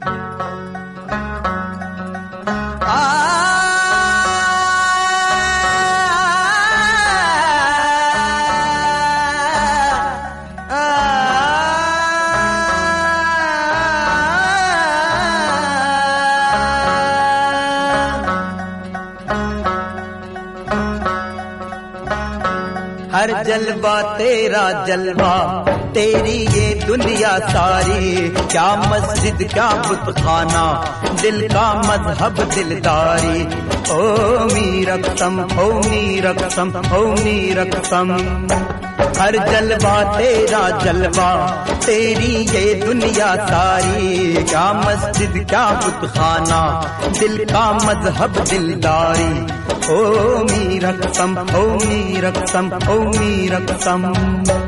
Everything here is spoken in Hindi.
हर जलवा तेरा जलवा, तेरी ये दुनिया सारी। क्या मस्जिद क्या बुतखाना, दिल का मजहब दिलदारी। ओ मीरकसम ओ मीरकसम ओ मीरकसम। हर जलवा तेरा जलवा, तेरी ये दुनिया सारी। क्या मस्जिद क्या बुतखाना, दिल का मजहब दिलदारी। ओ मीरकसम ओ मीरकसम ओ मीरकसम।